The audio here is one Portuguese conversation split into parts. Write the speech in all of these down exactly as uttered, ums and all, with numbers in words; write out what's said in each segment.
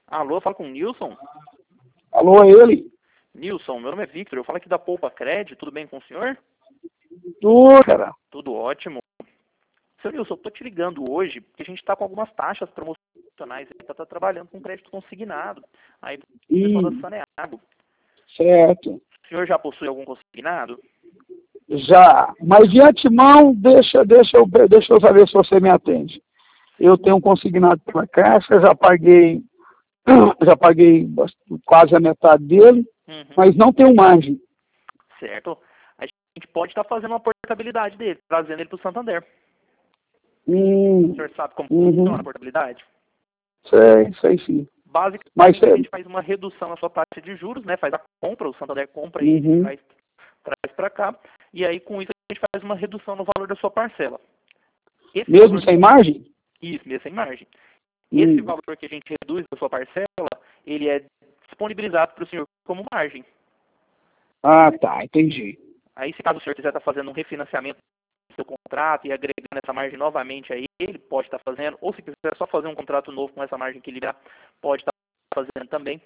Alô, fala com o Nilson. Alô, é ele? Nilson, meu nome é Victor, eu falo aqui da Poupa Cred, tudo bem com o senhor? Tudo, cara. Tudo ótimo. Seu Nilson, eu tô te ligando hoje porque a gente está com algumas taxas promocionais aí para estar trabalhando com crédito consignado. Aí, pessoal da Hum, Saneago. certo. O senhor já possui algum consignado? Já. Mas de antemão, deixa, deixa, eu, deixa eu saber se você me atende. Eu tenho um consignado pela Caixa, já paguei, já paguei bast- quase a metade dele, Uhum. mas não tenho margem. Certo. A gente pode estar fazendo uma portabilidade dele, trazendo ele para o Santander. O Hum, senhor sabe como uhum. funciona a portabilidade? Sei, sei sim. Basicamente, Mas, a é, gente faz uma redução na sua taxa de juros, né? Faz a compra, o Santander compra e uhum. traz, traz para cá. E aí, com isso, a gente faz uma redução no valor da sua parcela. Esse Mesmo valor, sem margem? isso, mesmo sem margem. Hum. Esse valor que a gente reduz da sua parcela, ele é disponibilizado para o senhor como margem. Ah, tá, entendi. Aí, se caso o senhor quiser estar fazendo um refinanciamento do seu contrato e agregando essa margem novamente aí, ele pode estar fazendo. Ou se quiser só fazer um contrato novo com essa margem que ele dá, pode estar fazendo também.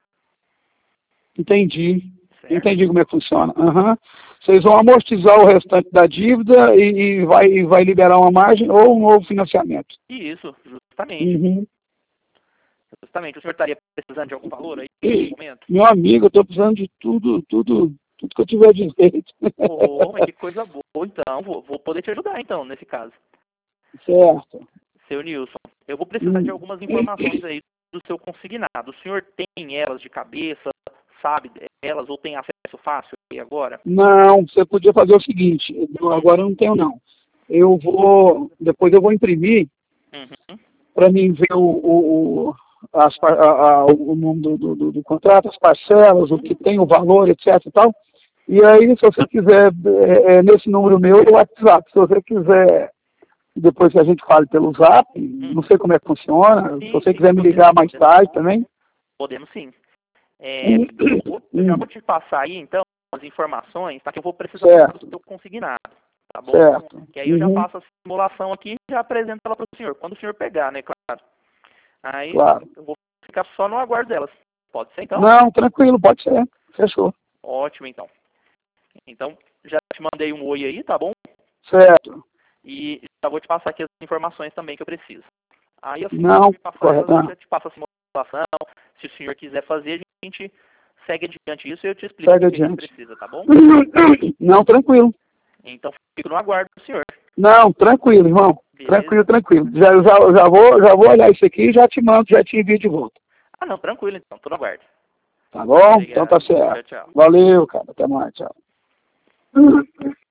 Entendi. Certo? Entendi como é que funciona. Aham. Vocês vão amortizar o restante da dívida e, e vai, e vai liberar uma margem ou um novo financiamento. Isso, justamente. Uhum. Justamente. O senhor estaria precisando de algum valor aí nesse momento? Meu amigo, eu estou precisando de tudo, tudo, tudo que eu tiver direito. Oh, mas que coisa boa. Então, vou, vou poder te ajudar então, nesse caso. Certo. Seu Nilson, eu vou precisar de Hum. algumas informações aí do seu consignado. O senhor tem elas de cabeça, sabe elas, ou tem acesso fácil aí agora? Não, você podia fazer o seguinte, eu agora eu não tenho não. Eu vou, depois eu vou imprimir Uhum. para mim ver o, o, o, as, par- a, a, o nome do, do, do, do contrato, as parcelas, o que tem, o valor, etc e tal. E aí, se você quiser, é, é, nesse número meu, o WhatsApp, se você quiser, depois que a gente fale pelo Zap, não sei como é que funciona, se Sim, você sim, quiser me podemos, ligar mais tarde também. podemos sim. É, eu, vou- eu já Hum, vou te passar aí, então, as informações, tá? Que eu vou precisar certo, do seu consignado, tá bom? certo. Que aí eu já Uhum, faço a simulação aqui e já apresento ela para o senhor, quando o senhor pegar, né, claro. Aí claro. eu vou ficar só no aguardo delas. Pode ser, então? Não, tranquilo, pode ser. Fechou. Ótimo, então. Então, já te mandei um oi aí, tá bom? Certo. E já vou te passar aqui as informações também que eu preciso. Aí, assim que Não, você me passar correto. elas, eu Não. já te passo a simulação. Se o senhor quiser fazer, a gente segue adiante isso e eu te explico Segue o que a gente adiante. precisa, tá bom? Não, tranquilo. Então, fico no aguardo do senhor. Não, tranquilo, irmão. Beleza? Tranquilo, tranquilo. Já, já, já, vou, já vou olhar isso aqui e já te mando, já te envio de volta. Ah, não, tranquilo então. Tô no aguardo. Tá bom? Então tá Obrigado. Tchau, certo. tchau. Valeu, cara. Até mais. Tchau.